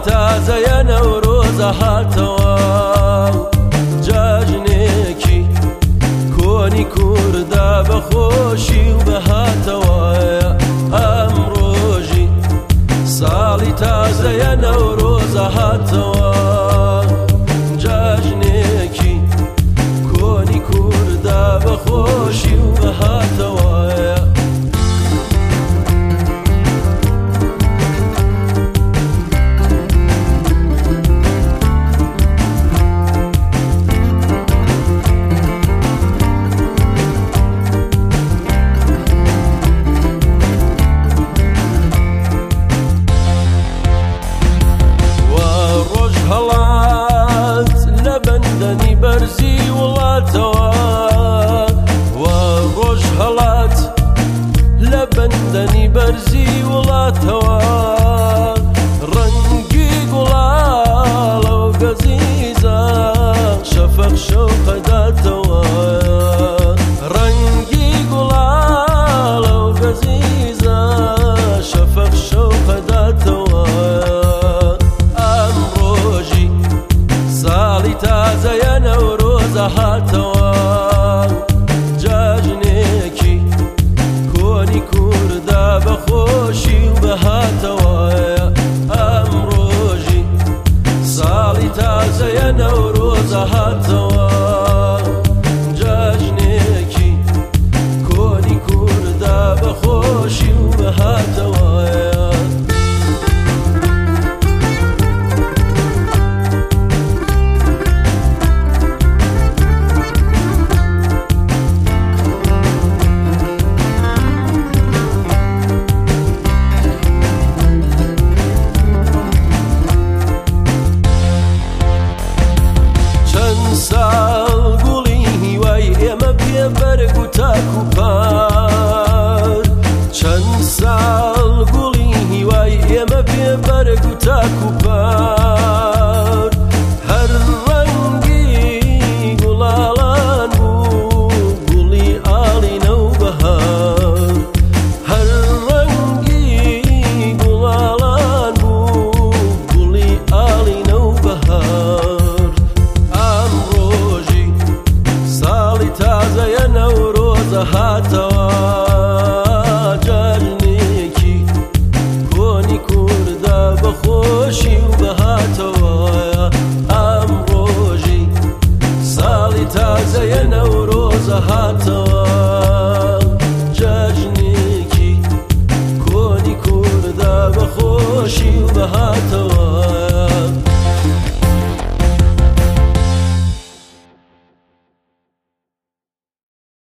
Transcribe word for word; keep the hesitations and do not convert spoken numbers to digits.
تازەیە نەورۆزە هاتەوە جاژنێکی کۆنی کووردا بەخۆشی و بەهاتەوە ئەمڕۆژی ساڵی تازەیە نەورۆزە هاتەوە جاژنێکی کۆنی کووردا بەخۆشی و بەهاتەوە بەرزی وڵاتەوە و ڕۆژ هەڵات لە بەندەنی بەرزی وڵاتەوە ڕەنگی گوڵاڵە و گەزیزە شەفەق شەوقەداتەوە ڕەنگی گوڵاڵە و گەزیزە شەفەق شەوقەداتەوە ئەم ڕۆژی ساڵی تازەیە نەورۆزە هاتەوە جاژنێکی کۆنی کووردا بەخۆشی و بەهاتەوە ئەم ڕۆژی ساڵی تازەیە نەورۆزە هاتەوە جاژنێکی کۆنی کووردا بەخۆشی و بەهاتەوە ساڵ گوڵی هیوای ئێمە پێ بەرگ و تاک و پار چەند ساڵ گوڵی هیوای ئێمە پێ بەرگ و تاک و پار هەر ڕەنگی گوڵاڵان بوو گوڵی ئاڵی نەوبەهار هەر ڕەنگی گوڵاڵان بوو گوڵی ئاڵی نەوبەهار تازەیە نەورۆزە هاتەوە جاژنێکی کۆنی کووردا بەخۆشی و بەهاتەوە ئەم ڕۆژی ساڵی تازەیە نەورۆزە هاتەوە جاژنێکی کۆنی کووردا بەخۆشی و بەهاتەوە